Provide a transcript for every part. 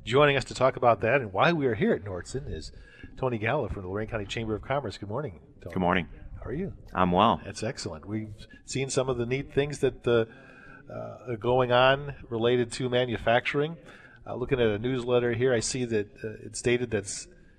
Joining us to talk about that and why we are here at Nordson is Tony Gallo from the Lorain County Chamber of Commerce. Good morning, Tony. Good morning. How are you? I'm well. That's excellent. We've seen some of the neat things that are going on related to manufacturing. Looking at a newsletter here, I see that it's stated that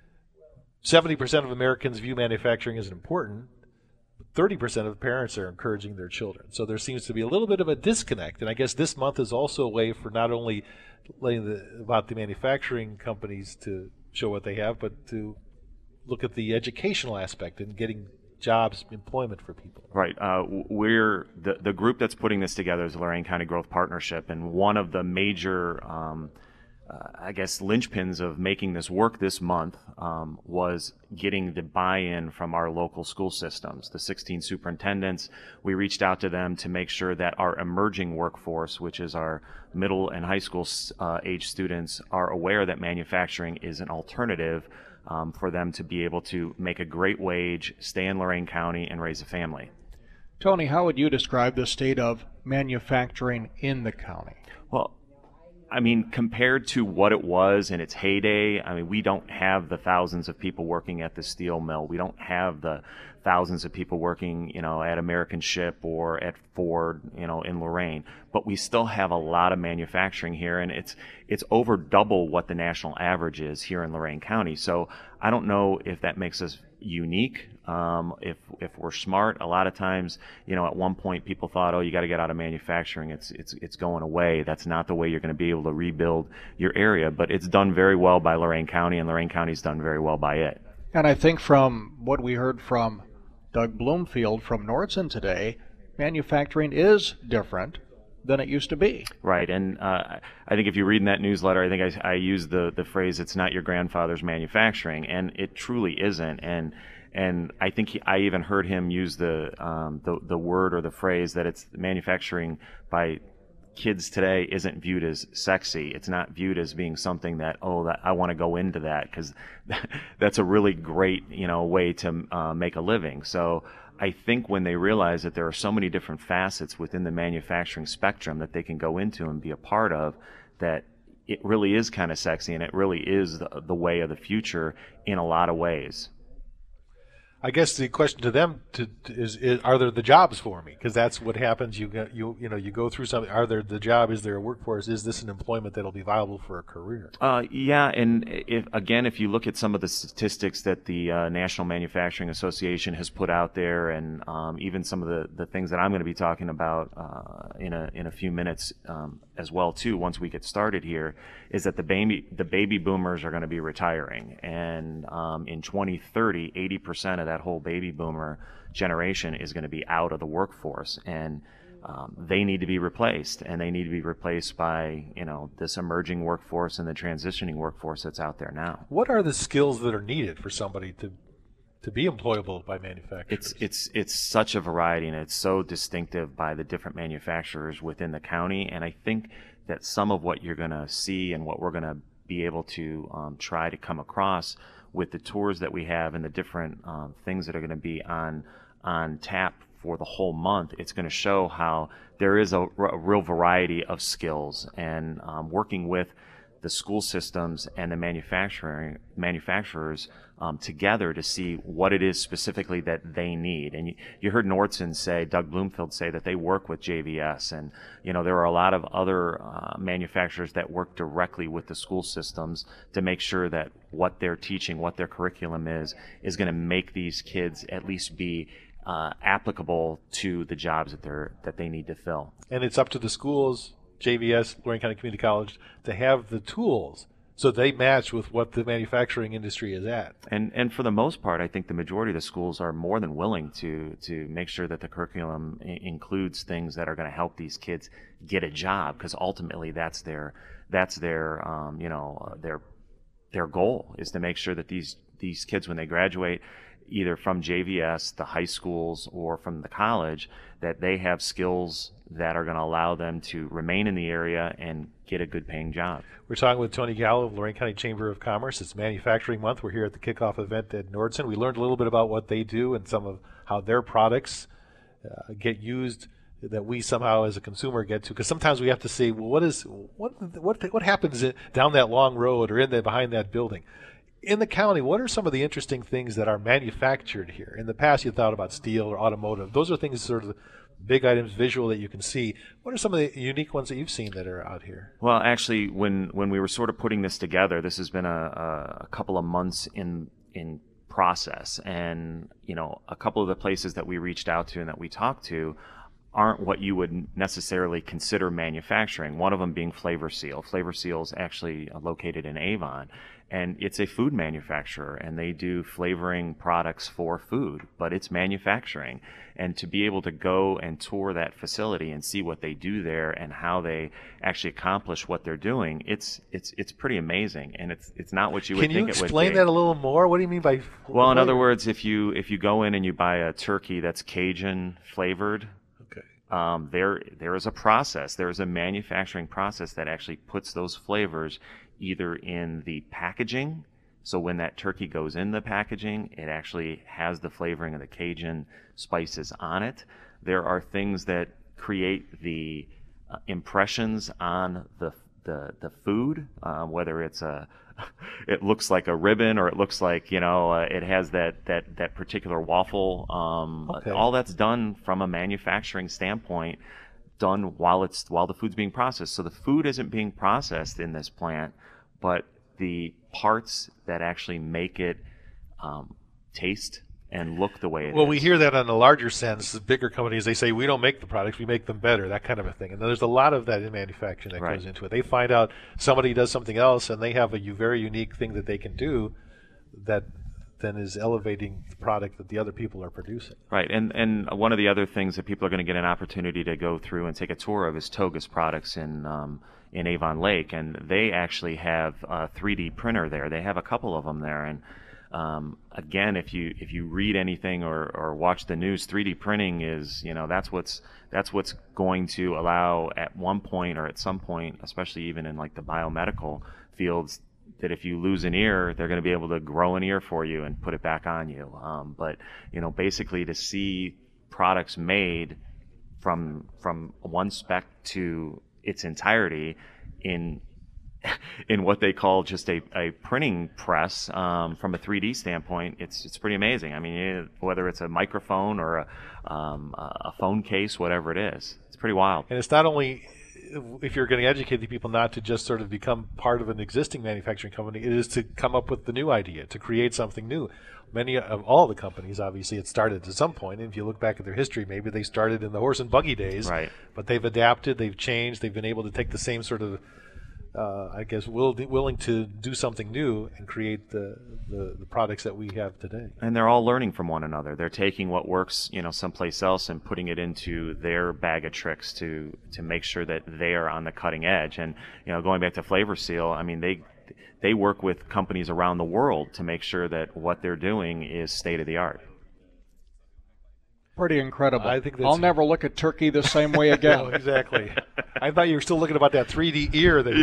70% of Americans view manufacturing as important. 30% of parents are encouraging their children. So there seems to be a little bit of a disconnect. And I guess this month is also a way for not only about the manufacturing companies to show what they have, but to look at the educational aspect and getting jobs, employment for people. Right. We're the group that's putting this together is the Lorain County Growth Partnership, and one of the major linchpins of making this work this month was getting the buy-in from our local school systems, the 16 superintendents. We reached out to them to make sure that our emerging workforce, which is our middle and high school age students, are aware that manufacturing is an alternative for them to be able to make a great wage, stay in Lorain County, and raise a family. Tony, how would you describe the state of manufacturing in the county? Well, I mean, compared to what it was in its heyday, I mean, we don't have the thousands of people working at the steel mill. We don't have the thousands of people working, at American Ship or at Ford, in Lorain. But we still have a lot of manufacturing here, and it's over double what the national average is here in Lorain County. So I don't know if that makes us unique. If we're smart, a lot of times, at one point people thought, oh, you got to get out of manufacturing. It's going away. That's not the way you're going to be able to rebuild your area. But it's done very well by Lorain County, and Lorain County's done very well by it. And I think from what we heard from Doug Bloomfield from Nordson today, manufacturing is different than it used to be. Right, and I think if you read in that newsletter, I think I used the phrase, it's not your grandfather's manufacturing, and it truly isn't. And I think I even heard him use the word or the phrase that it's manufacturing by kids today isn't viewed as sexy. It's not viewed as being something that I want to go into that, because that's a really great way to make a living. So I think when they realize that there are so many different facets within the manufacturing spectrum that they can go into and be a part of, that it really is kind of sexy, and it really is the way of the future in a lot of ways. I guess the question to them is are there the jobs for me? Because that's what happens. You go through something. Are there the job? Is there a workforce? Is this an employment that'll be viable for a career? Yeah, and if you look at some of the statistics that the National Manufacturing Association has put out there, and even some of the things that I'm going to be talking about in a few minutes as well too, once we get started here, is that the baby boomers are going to be retiring, and in 2030, 80% of that whole baby boomer generation is going to be out of the workforce, and they need to be replaced, and they need to be replaced by this emerging workforce and the transitioning workforce that's out there now. What are the skills that are needed for somebody to be employable by manufacturers? It's such a variety, and it's so distinctive by the different manufacturers within the county, and I think that some of what you're going to see and what we're going to be able to try to come across with the tours that we have and the different things that are going to be on tap for the whole month, it's going to show how there is a real variety of skills, and working with the school systems and the manufacturers together to see what it is specifically that they need. And you heard Nordson say, Doug Bloomfield say, that they work with JVS, and there are a lot of other manufacturers that work directly with the school systems to make sure that what they're teaching, what their curriculum is going to make these kids at least be applicable to the jobs that they need to fill. And it's up to the schools, JVS, Lorain County Community College, to have the tools so they match with what the manufacturing industry is at. And for the most part, I think the majority of the schools are more than willing to make sure that the curriculum includes things that are going to help these kids get a job, because ultimately that's their goal, is to make sure that these kids, when they graduate, either from JVS, the high schools, or from the college, that they have skills that are going to allow them to remain in the area and get a good paying job. We're talking with Tony Gallo of Lorain County Chamber of Commerce. It's Manufacturing Month. We're here at the kickoff event at Nordson. We learned a little bit about what they do and some of how their products get used that we somehow as a consumer get to, because sometimes we have to say, well, what happens down that long road or behind that building? In the county, what are some of the interesting things that are manufactured here? In the past, you thought about steel or automotive. Those are things, sort of big items, visual, that you can see. What are some of the unique ones that you've seen that are out here? Well, actually, when we were sort of putting this together, this has been a couple of months in process, and a couple of the places that we reached out to and that we talked to aren't what you would necessarily consider manufacturing. One of them being Flavor Seal. Flavor Seal is actually located in Avon, and it's a food manufacturer, and they do flavoring products for food, but it's manufacturing. And to be able to go and tour that facility and see what they do there and how they actually accomplish what they're doing, it's pretty amazing, and it's not what you would think it would be. Can you explain that a little more? What do you mean by? Well, in other words, if you go in and you buy a turkey that's Cajun flavored, there is a process. There is a manufacturing process that actually puts those flavors either in the packaging. So when that turkey goes in the packaging, it actually has the flavoring of the Cajun spices on it. There are things that create the impressions on the food, whether it's it looks like a ribbon, or it looks like it has that particular waffle. All that's done from a manufacturing standpoint, done while the food's being processed. So the food isn't being processed in this plant, but the parts that actually make it taste and look the way it is. Well, we hear that on a larger sense. The bigger companies, they say, we don't make the products, we make them better, that kind of a thing. And there's a lot of that in manufacturing that goes into it. They find out somebody does something else, and they have a very unique thing that they can do that then is elevating the product that the other people are producing. Right, and one of the other things that people are going to get an opportunity to go through and take a tour of is Toga's products in Avon Lake, and they actually have a 3D printer there. They have a couple of them there, and again, if you read anything or watch the news, 3D printing is, that's what's going to allow at one point or at some point, especially even in like the biomedical fields, that if you lose an ear, they're going to be able to grow an ear for you and put it back on you. But basically to see products made from one spec to its entirety in what they call just a printing press, from a 3D standpoint, it's pretty amazing. I mean, whether it's a microphone or a phone case, whatever it is, it's pretty wild. And it's not only, if you're going to educate the people, not to just sort of become part of an existing manufacturing company, it is to come up with the new idea, to create something new. Many of all the companies, obviously, it started at some point. And if you look back at their history, maybe they started in the horse and buggy days, right? But they've adapted, they've changed, they've been able to take the same sort of willing to do something new and create the products that we have today. And they're all learning from one another. They're taking what works, someplace else and putting it into their bag of tricks to make sure that they are on the cutting edge. And going back to Flavor Seal, I mean they work with companies around the world to make sure that what they're doing is state of the art. Pretty incredible. I think I'll never look at turkey the same way again. No, exactly. I thought you were still looking about that 3D ear that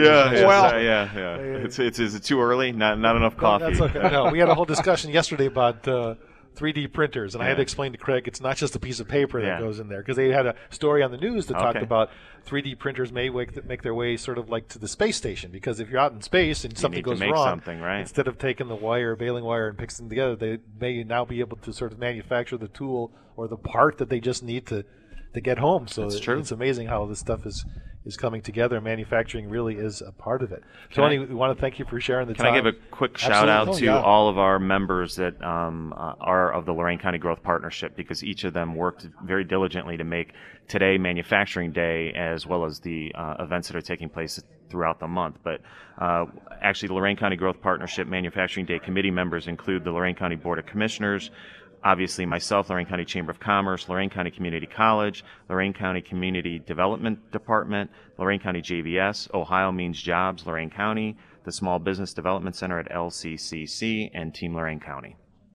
yeah. Is it too early? Not enough coffee. That's okay. No, we had a whole discussion yesterday about 3D printers, and I had to explain to Craig it's not just a piece of paper that goes in there, because they had a story on the news that talked about 3D printers may make their way sort of like to the space station, because if you're out in space and something goes wrong, right? Instead of taking the wire, baling wire, and piecing them together, they may now be able to sort of manufacture the tool or the part that they just need to get home. So it's amazing how this stuff is coming together. Manufacturing really is a part of it. Tony, we want to thank you for sharing the time. Can I give a quick shout out to all of our members that are of the Lorain County Growth Partnership, because each of them worked very diligently to make today Manufacturing Day, as well as the events that are taking place throughout the month. But actually, the Lorain County Growth Partnership Manufacturing Day committee members include the Lorain County Board of Commissioners, obviously myself, Lorain County Chamber of Commerce, Lorain County Community College, Lorain County Community Development Department, Lorain County JVS, Ohio Means Jobs, Lorain County, the Small Business Development Center at LCCC, and Team Lorain County.